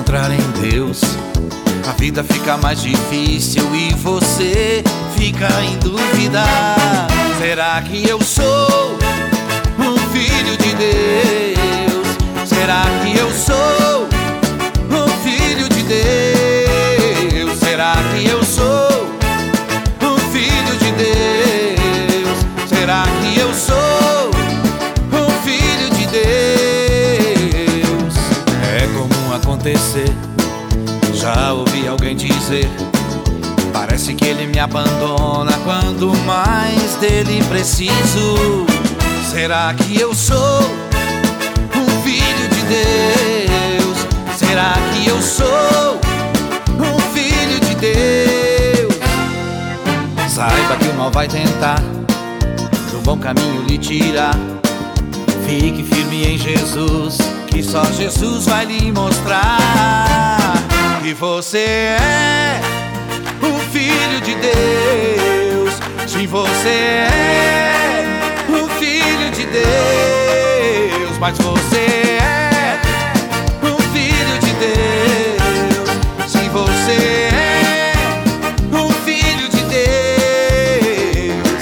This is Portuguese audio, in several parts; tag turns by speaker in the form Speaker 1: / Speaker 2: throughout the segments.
Speaker 1: encontrar em Deus, a vida fica mais difícil e você fica em dúvida. Será que eu sou um filho de Deus? Será que eu sou um filho de Deus? Será que eu sou um filho de Deus? Será que eu sou um filho de Deus? É comum acontecer, já ouvi alguém dizer, parece que ele me abandona quando mais dele preciso. Será que eu sou um filho de Deus? Será que eu sou um filho de Deus? Saiba que o mal vai tentar do bom caminho lhe tirar. Fique firme em Jesus, que só Jesus vai lhe mostrar que você é um filho de Deus. Sim, você é um filho de Deus. Mas você é um filho de Deus. Sim, você é um filho de Deus.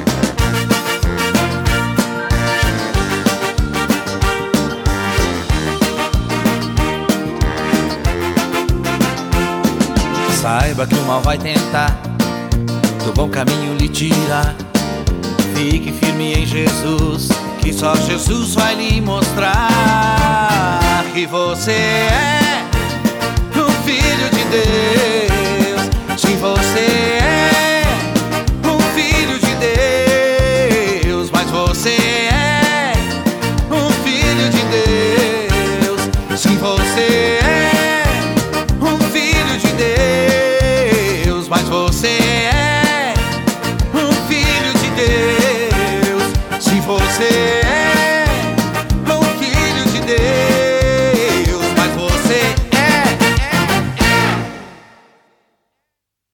Speaker 1: Saiba que o mal vai tentar do bom caminho lhe tirar. Fique firme em Jesus, que só Jesus vai lhe mostrar que você é